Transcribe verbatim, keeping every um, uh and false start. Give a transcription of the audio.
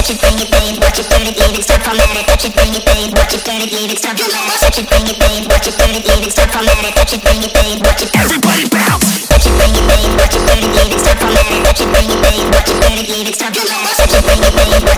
Touch it, bring it, babe. Watch it, turn it, leave it, start formatted. Touch it, bring it, babe. Watch it, turn it, leave it, start formatted. Touch it, bring it, babe. Watch it, turn it, leave it, start formatted. Touch it, bring it, babe. Watch it, everybody bounce. Touch it, bring it, babe. Watch it, turn it, leave it, start formatted. Touch it, bring it, babe. Watch it, turn it, leave it, start formatted. Touch it, bring it, babe.